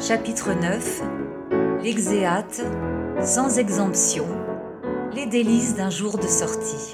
Chapitre 9. L'exéate, sans exemption, les délices d'un jour de sortie.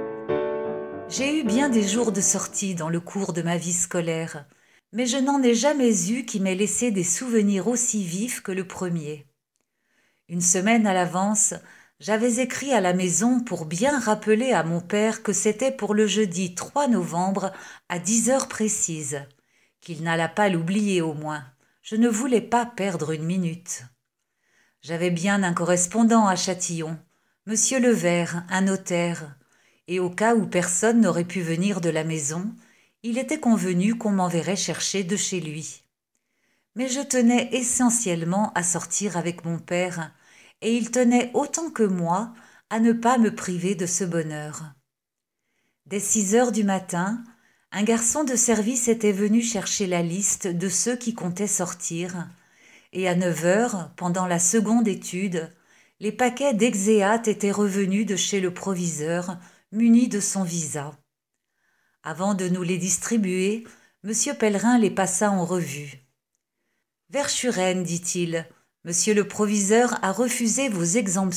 J'ai eu bien des jours de sortie dans le cours de ma vie scolaire, mais je n'en ai jamais eu qui m'aient laissé des souvenirs aussi vifs que le premier. Une semaine à l'avance, j'avais écrit à la maison pour bien rappeler à mon père que c'était pour le jeudi 3 novembre à 10 heures précises, qu'il n'allât pas l'oublier au moins. Je ne voulais pas perdre une minute. J'avais bien un correspondant à Châtillon, Monsieur Levert, un notaire, et au cas où personne n'aurait pu venir de la maison, il était convenu qu'on m'enverrait chercher de chez lui. Mais je tenais essentiellement à sortir avec mon père, et il tenait autant que moi à ne pas me priver de ce bonheur. Dès 6 heures du matin, un garçon de service était venu chercher la liste de ceux qui comptaient sortir, et à 9 heures, pendant la seconde étude, les paquets d'exéates étaient revenus de chez le proviseur, munis de son visa. Avant de nous les distribuer, M. Pellerin les passa en revue. « Verschuren, dit-il, monsieur le proviseur a refusé vos exemptions. »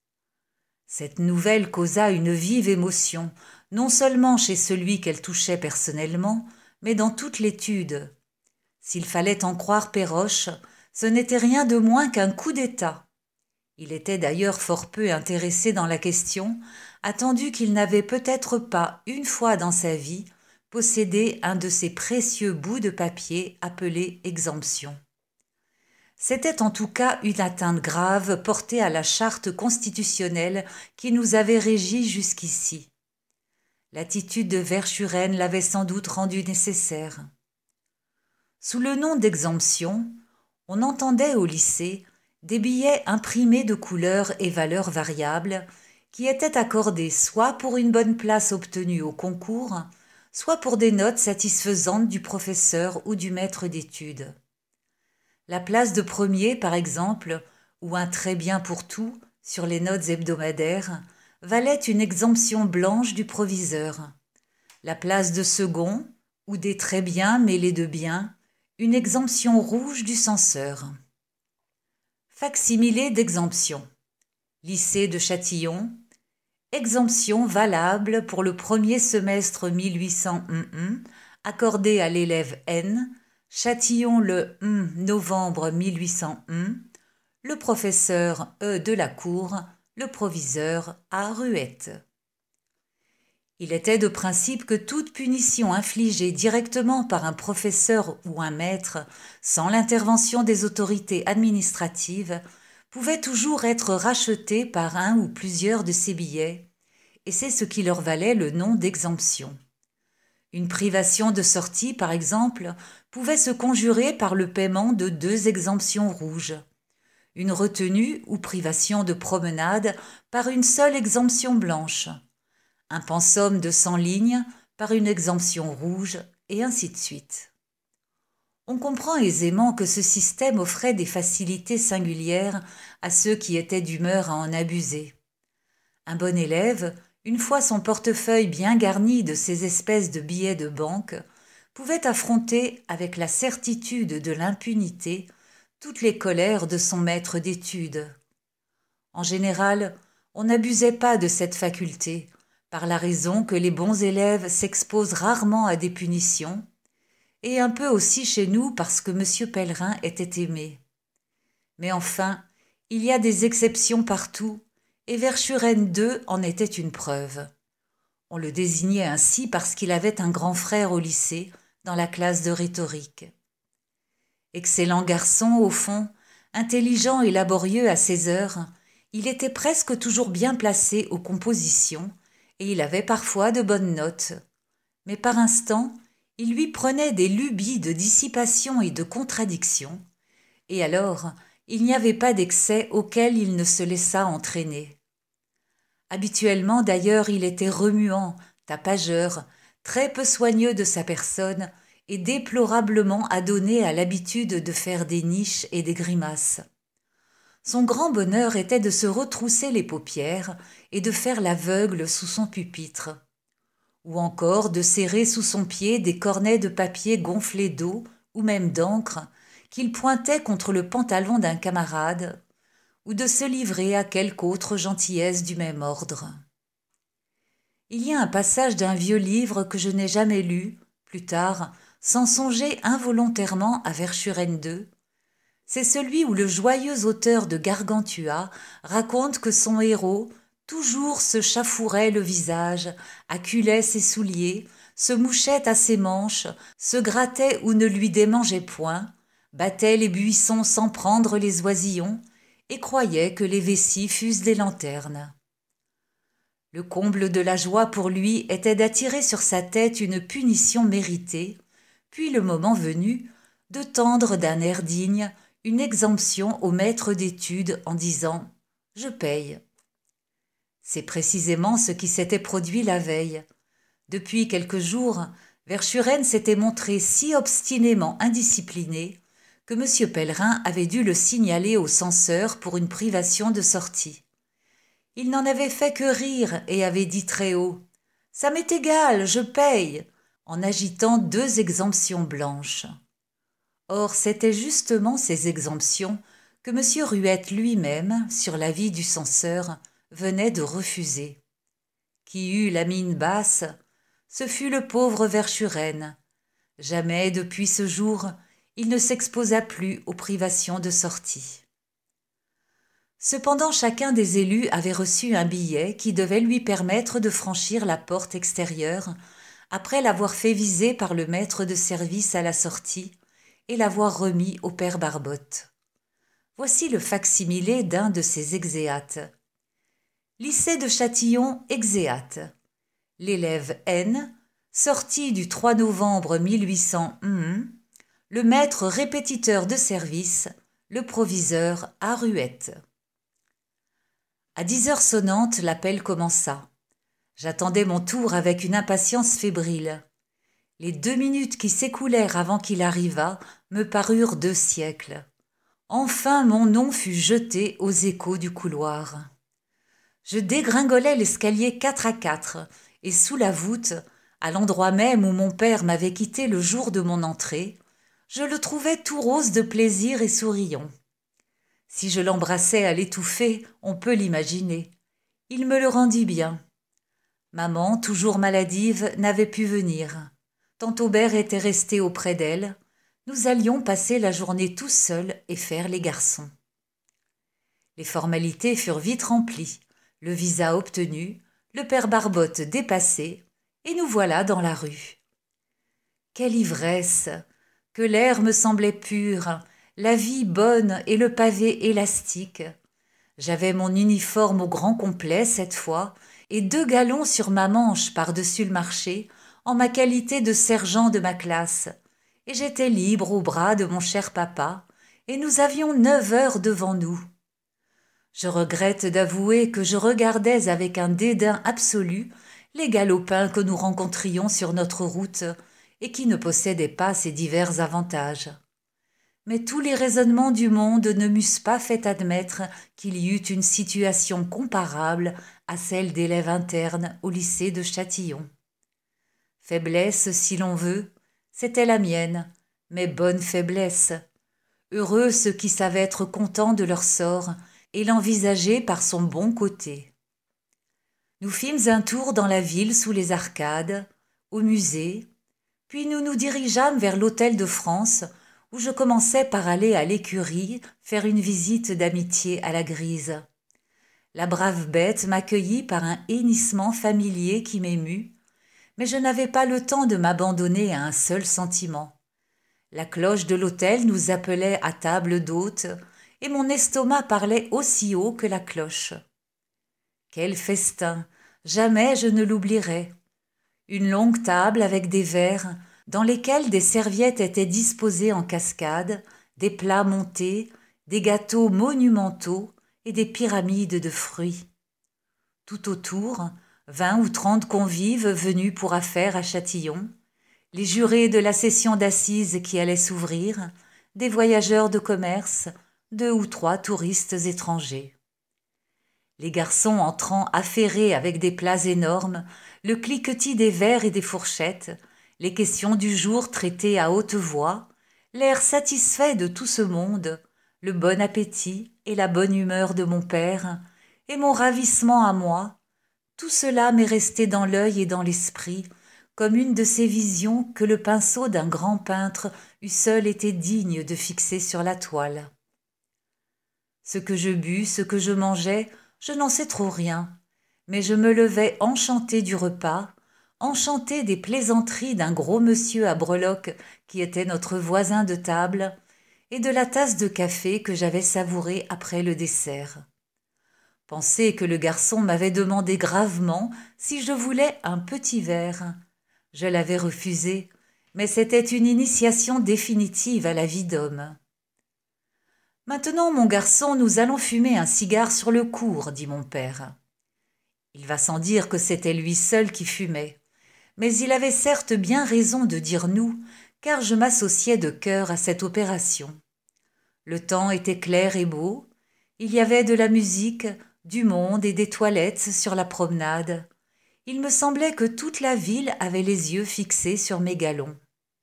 Cette nouvelle causa une vive émotion, non seulement chez celui qu'elle touchait personnellement, mais dans toute l'étude. S'il fallait en croire Péroche, ce n'était rien de moins qu'un coup d'État. Il était d'ailleurs fort peu intéressé dans la question, attendu qu'il n'avait peut-être pas, une fois dans sa vie, possédé un de ces précieux bouts de papier appelés exemptions. C'était en tout cas une atteinte grave portée à la charte constitutionnelle qui nous avait régis jusqu'ici. L'attitude de Verschuren l'avait sans doute rendu nécessaire. Sous le nom d'exemption, on entendait au lycée des billets imprimés de couleurs et valeurs variables qui étaient accordés soit pour une bonne place obtenue au concours, soit pour des notes satisfaisantes du professeur ou du maître d'études. La place de premier, par exemple, ou un très bien pour tout sur les notes hebdomadaires, valait une exemption blanche du proviseur. La place de second, ou des très bien mêlés de bien, une exemption rouge du censeur. Facsimilé d'exemption. Lycée de Châtillon. Exemption valable pour le premier semestre 1800 accordée à l'élève N, Châtillon le novembre 1800 le professeur E de la Cour, le proviseur A Ruette. Il était de principe que toute punition infligée directement par un professeur ou un maître, sans l'intervention des autorités administratives, pouvait toujours être rachetée par un ou plusieurs de ces billets, et c'est ce qui leur valait le nom d'exemption. Une privation de sortie, par exemple, pouvait se conjurer par le paiement de 2 exemptions rouges. Une retenue ou privation de promenade par une seule exemption blanche. Un pensum de 100 lignes par une exemption rouge, et ainsi de suite. On comprend aisément que ce système offrait des facilités singulières à ceux qui étaient d'humeur à en abuser. Un bon élève, une fois son portefeuille bien garni de ces espèces de billets de banque, pouvait affronter avec la certitude de l'impunité toutes les colères de son maître d'études. En général, on n'abusait pas de cette faculté, par la raison que les bons élèves s'exposent rarement à des punitions, et un peu aussi chez nous parce que M. Pellerin était aimé. Mais enfin, il y a des exceptions partout, et Verschuren II en était une preuve. On le désignait ainsi parce qu'il avait un grand frère au lycée, dans la classe de rhétorique. Excellent garçon, au fond, intelligent et laborieux à ses heures, il était presque toujours bien placé aux compositions, et il avait parfois de bonnes notes. Mais par instants, il lui prenait des lubies de dissipation et de contradiction, et alors il n'y avait pas d'excès auquel il ne se laissât entraîner. Habituellement d'ailleurs il était remuant, tapageur, très peu soigneux de sa personne et déplorablement adonné à l'habitude de faire des niches et des grimaces. Son grand bonheur était de se retrousser les paupières et de faire l'aveugle sous son pupitre, ou encore de serrer sous son pied des cornets de papier gonflés d'eau ou même d'encre qu'il pointait contre le pantalon d'un camarade, ou de se livrer à quelque autre gentillesse du même ordre. Il y a un passage d'un vieux livre que je n'ai jamais lu, plus tard, sans songer involontairement à Verschuren II. C'est celui où le joyeux auteur de Gargantua raconte que son héros toujours se chafourait le visage, acculait ses souliers, se mouchait à ses manches, se grattait ou ne lui démangeait point, battait les buissons sans prendre les oisillons, et croyait que les vessies fussent des lanternes. Le comble de la joie pour lui était d'attirer sur sa tête une punition méritée, puis le moment venu, de tendre d'un air digne une exemption au maître d'études en disant « Je paye ». C'est précisément ce qui s'était produit la veille. Depuis quelques jours, Verschuren s'était montré si obstinément indiscipliné que M. Pellerin avait dû le signaler au censeur pour une privation de sortie. Il n'en avait fait que rire et avait dit très haut « Ça m'est égal, je paye », en agitant 2 exemptions blanches. Or, c'était justement ces exemptions que M. Ruette lui-même, sur l'avis du censeur, venait de refuser. Qui eut la mine basse, ce fut le pauvre Verschuren. Jamais, depuis ce jour, il ne s'exposa plus aux privations de sortie. Cependant, chacun des élus avait reçu un billet qui devait lui permettre de franchir la porte extérieure après l'avoir fait viser par le maître de service à la sortie et l'avoir remis au père Barbotte. Voici le fac-similé d'un de ces exéates. Lycée de Châtillon, exéate. L'élève N, sorti du 3 novembre 1800, le maître répétiteur de service, le proviseur à Ruette. À 10 heures sonnantes, l'appel commença. J'attendais mon tour avec une impatience fébrile. Les 2 minutes qui s'écoulèrent avant qu'il arrivât me parurent 2 siècles. Enfin mon nom fut jeté aux échos du couloir. Je dégringolais l'escalier 4 à 4, et sous la voûte, à l'endroit même où mon père m'avait quitté le jour de mon entrée, je le trouvais tout rose de plaisir et souriant. Si je l'embrassais à l'étouffer, on peut l'imaginer. Il me le rendit bien. Maman, toujours maladive, n'avait pu venir. Tant Aubert était resté auprès d'elle. Nous allions passer la journée tous seuls et faire les garçons. Les formalités furent vite remplies, le visa obtenu, le père Barbotte dépassé, et nous voilà dans la rue. Quelle ivresse! Que l'air me semblait pur, la vie bonne et le pavé élastique. J'avais mon uniforme au grand complet cette fois, et 2 galons sur ma manche par-dessus le marché, en ma qualité de sergent de ma classe, et j'étais libre au bras de mon cher papa, et nous avions 9 heures devant nous. Je regrette d'avouer que je regardais avec un dédain absolu les galopins que nous rencontrions sur notre route et qui ne possédaient pas ces divers avantages. Mais tous les raisonnements du monde ne m'eussent pas fait admettre qu'il y eût une situation comparable à celle d'élève interne au lycée de Châtillon. Faiblesse, si l'on veut, c'était la mienne, mais bonne faiblesse. Heureux ceux qui savent être contents de leur sort et l'envisager par son bon côté. Nous fîmes un tour dans la ville sous les arcades, au musée, puis nous nous dirigeâmes vers l'Hôtel de France, où je commençais par aller à l'écurie faire une visite d'amitié à la Grise. La brave bête m'accueillit par un hennissement familier qui m'émut, mais je n'avais pas le temps de m'abandonner à un seul sentiment. La cloche de l'hôtel nous appelait à table d'hôte, et mon estomac parlait aussi haut que la cloche. Quel festin! Jamais je ne l'oublierai. Une longue table avec des verres, dans lesquels des serviettes étaient disposées en cascade, des plats montés, des gâteaux monumentaux et des pyramides de fruits. Tout autour, 20 ou 30 convives venus pour affaires à Châtillon, les jurés de la session d'assises qui allait s'ouvrir, des voyageurs de commerce, 2 ou 3 touristes étrangers. Les garçons entrant affairés avec des plats énormes, le cliquetis des verres et des fourchettes, les questions du jour traitées à haute voix, l'air satisfait de tout ce monde, le bon appétit et la bonne humeur de mon père, et mon ravissement à moi, tout cela m'est resté dans l'œil et dans l'esprit, comme une de ces visions que le pinceau d'un grand peintre eût seul été digne de fixer sur la toile. Ce que je bus, ce que je mangeais, je n'en sais trop rien, mais je me levais enchantée du repas, enchantée des plaisanteries d'un gros monsieur à breloques qui était notre voisin de table, et de la tasse de café que j'avais savourée après le dessert. Pensez que le garçon m'avait demandé gravement si je voulais un petit verre. Je l'avais refusé, mais c'était une initiation définitive à la vie d'homme. Maintenant, mon garçon, nous allons fumer un cigare sur le cours, dit mon père. Il va sans dire que c'était lui seul qui fumait, mais il avait certes bien raison de dire nous, car je m'associais de cœur à cette opération. Le temps était clair et beau, il y avait de la musique, du monde et des toilettes sur la promenade. Il me semblait que toute la ville avait les yeux fixés sur mes galons.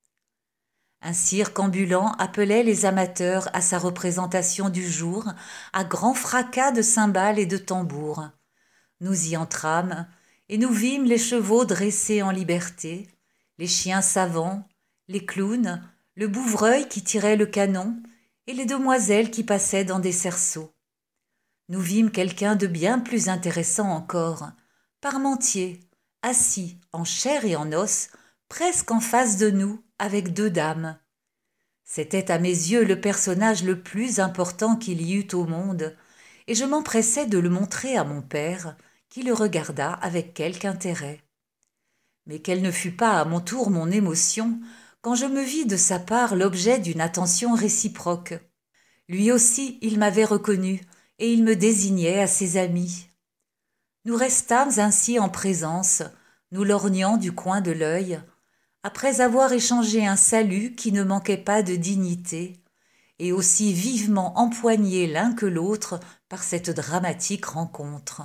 Un cirque ambulant appelait les amateurs à sa représentation du jour, à grand fracas de cymbales et de tambours. Nous y entrâmes, et nous vîmes les chevaux dressés en liberté, les chiens savants, les clowns, le bouvreuil qui tirait le canon, et les demoiselles qui passaient dans des cerceaux. Nous vîmes quelqu'un de bien plus intéressant encore, Parmentier, assis en chair et en os, presque en face de nous, avec deux dames. C'était à mes yeux le personnage le plus important qu'il y eût au monde, et je m'empressai de le montrer à mon père, qui le regarda avec quelque intérêt. Mais quelle ne fut pas à mon tour mon émotion quand je me vis de sa part l'objet d'une attention réciproque. Lui aussi, il m'avait reconnu, et il me désignait à ses amis. Nous restâmes ainsi en présence, nous lorgnant du coin de l'œil, après avoir échangé un salut qui ne manquait pas de dignité, et aussi vivement empoignés l'un que l'autre par cette dramatique rencontre.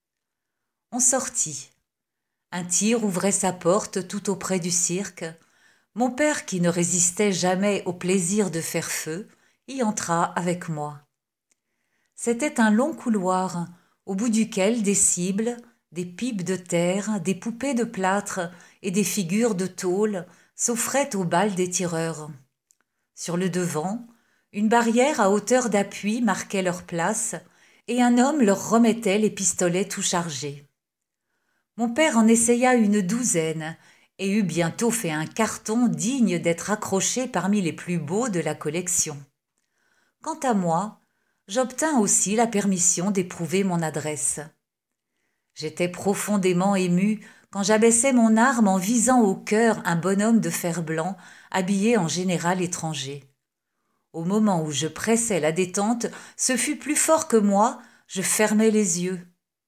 On sortit. Un tir ouvrait sa porte tout auprès du cirque. Mon père, qui ne résistait jamais au plaisir de faire feu, y entra avec moi. C'était un long couloir, au bout duquel des cibles, des pipes de terre, des poupées de plâtre et des figures de tôle s'offraient au bal des tireurs. Sur le devant, une barrière à hauteur d'appui marquait leur place, et un homme leur remettait les pistolets tout chargés. Mon père en essaya une douzaine, et eut bientôt fait un carton digne d'être accroché parmi les plus beaux de la collection. Quant à moi, j'obtins aussi la permission d'éprouver mon adresse. J'étais profondément ému quand j'abaissai mon arme en visant au cœur un bonhomme de fer blanc habillé en général étranger. Au moment où je pressais la détente, ce fut plus fort que moi, je fermai les yeux.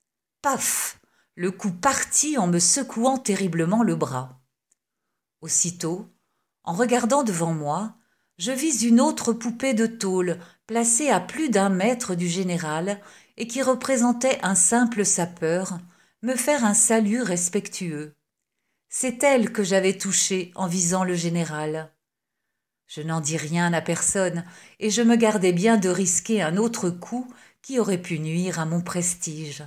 Paf! Le coup partit en me secouant terriblement le bras. Aussitôt, en regardant devant moi, je vis une autre poupée de tôle placée à plus d'1 mètre du général et qui représentait un simple sapeur, me faire un salut respectueux. C'est elle que j'avais touchée en visant le général. Je n'en dis rien à personne, et je me gardais bien de risquer un autre coup qui aurait pu nuire à mon prestige.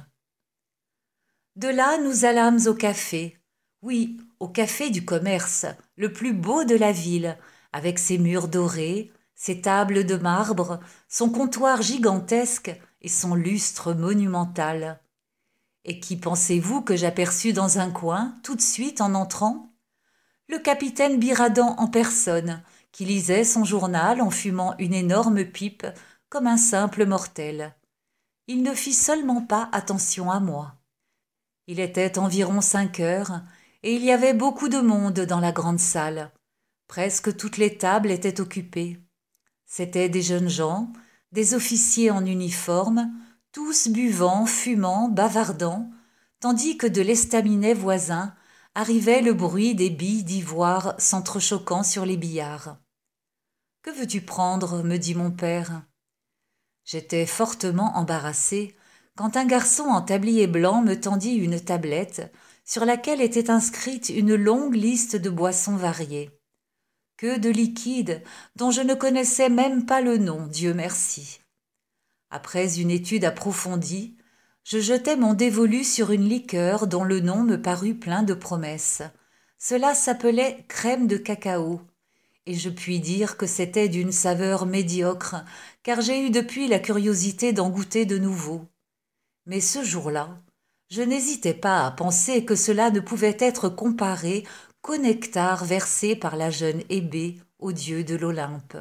De là, nous allâmes au café. Oui, au café du commerce, le plus beau de la ville, avec ses murs dorés, ses tables de marbre, son comptoir gigantesque et son lustre monumental. Et qui pensez-vous que j'aperçus dans un coin, tout de suite en entrant? Le capitaine Biradan en personne, qui lisait son journal en fumant une énorme pipe comme un simple mortel. Il ne fit seulement pas attention à moi. Il était environ 5 heures, et il y avait beaucoup de monde dans la grande salle. Presque toutes les tables étaient occupées. C'étaient des jeunes gens, des officiers en uniforme, tous buvant, fumant, bavardant, tandis que de l'estaminet voisin arrivait le bruit des billes d'ivoire s'entrechoquant sur les billards. « Que veux-tu prendre » me dit mon père. J'étais fortement embarrassée quand un garçon en tablier blanc me tendit une tablette sur laquelle était inscrite une longue liste de boissons variées. Que de liquide dont je ne connaissais même pas le nom, Dieu merci. Après une étude approfondie, je jetai mon dévolu sur une liqueur dont le nom me parut plein de promesses. Cela s'appelait crème de cacao, et je puis dire que c'était d'une saveur médiocre, car j'ai eu depuis la curiosité d'en goûter de nouveau. Mais ce jour-là, je n'hésitais pas à penser que cela ne pouvait être comparé qu'au nectar versé par la jeune Hébé au dieu de l'Olympe.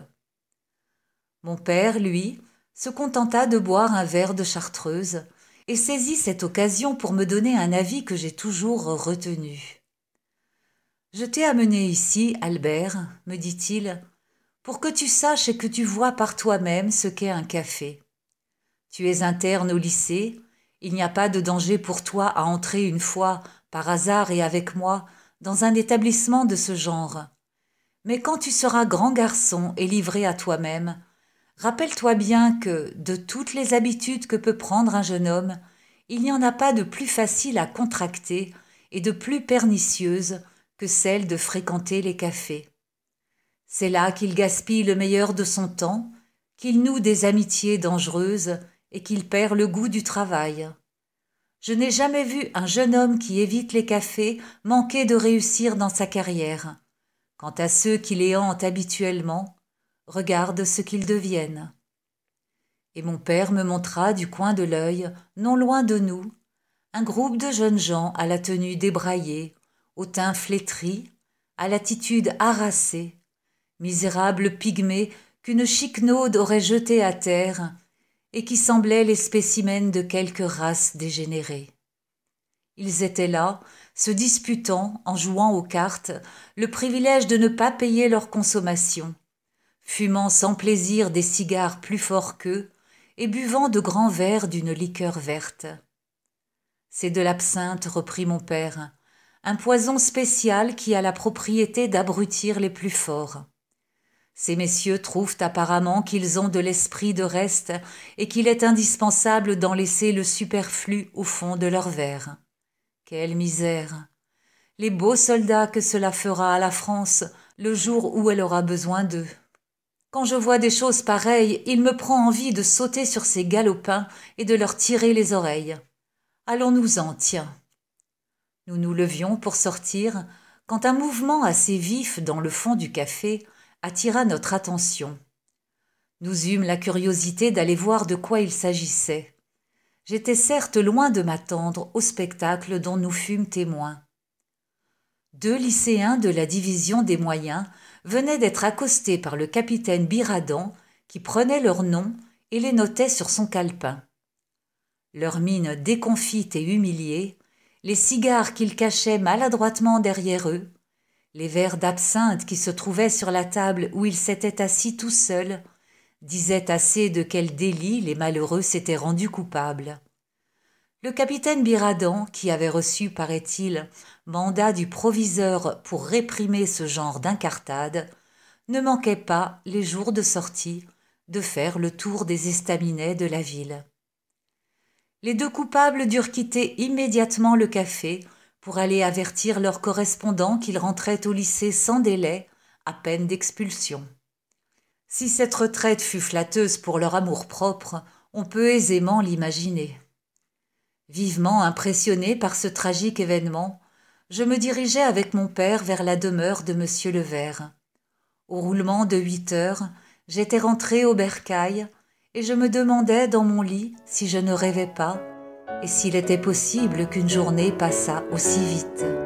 Mon père, lui, se contenta de boire un verre de chartreuse et saisit cette occasion pour me donner un avis que j'ai toujours retenu. « Je t'ai amené ici, Albert, me dit-il, pour que tu saches et que tu vois par toi-même ce qu'est un café. Tu es interne au lycée, il n'y a pas de danger pour toi à entrer une fois, par hasard et avec moi, dans un établissement de ce genre. Mais quand tu seras grand garçon et livré à toi-même, rappelle-toi bien que, de toutes les habitudes que peut prendre un jeune homme, il n'y en a pas de plus facile à contracter et de plus pernicieuse que celle de fréquenter les cafés. C'est là qu'il gaspille le meilleur de son temps, qu'il noue des amitiés dangereuses et qu'il perd le goût du travail. Je n'ai jamais vu un jeune homme qui évite les cafés manquer de réussir dans sa carrière. Quant à ceux qui les hantent habituellement, regarde ce qu'ils deviennent. » Et mon père me montra du coin de l'œil, non loin de nous, un groupe de jeunes gens à la tenue débraillée, au teint flétri, à l'attitude harassée, misérables pygmées qu'une chiquenaude aurait jetés à terre et qui semblaient les spécimens de quelque race dégénérée. Ils étaient là, se disputant, en jouant aux cartes, le privilège de ne pas payer leur consommation, fumant sans plaisir des cigares plus forts qu'eux et buvant de grands verres d'une liqueur verte. « C'est de l'absinthe, reprit mon père, un poison spécial qui a la propriété d'abrutir les plus forts. Ces messieurs trouvent apparemment qu'ils ont de l'esprit de reste et qu'il est indispensable d'en laisser le superflu au fond de leur verre. Quelle misère! Les beaux soldats que cela fera à la France le jour où elle aura besoin d'eux. Quand je vois des choses pareilles, il me prend envie de sauter sur ces galopins et de leur tirer les oreilles. Allons-nous-en, tiens. » Nous nous levions pour sortir, quand un mouvement assez vif dans le fond du café attira notre attention. Nous eûmes la curiosité d'aller voir de quoi il s'agissait. J'étais certes loin de m'attendre au spectacle dont nous fûmes témoins. 2 lycéens de la division des moyens venaient d'être accostés par le capitaine Biradan qui prenait leurs noms et les notait sur son calepin. Leurs mines déconfites et humiliées, les cigares qu'ils cachaient maladroitement derrière eux, les verres d'absinthe qui se trouvaient sur la table où ils s'étaient assis tout seuls, disaient assez de quel délit les malheureux s'étaient rendus coupables. Le capitaine Biradan, qui avait reçu, paraît-il, mandat du proviseur pour réprimer ce genre d'incartade, ne manquait pas, les jours de sortie, de faire le tour des estaminets de la ville. Les 2 coupables durent quitter immédiatement le café pour aller avertir leurs correspondants qu'ils rentraient au lycée sans délai, à peine d'expulsion. Si cette retraite fut flatteuse pour leur amour-propre, on peut aisément l'imaginer. Vivement impressionné par ce tragique événement, je me dirigeai avec mon père vers la demeure de monsieur le Vert. Au roulement de 8 heures, j'étais rentré au bercail et je me demandais dans mon lit si je ne rêvais pas et s'il était possible qu'une journée passât aussi vite.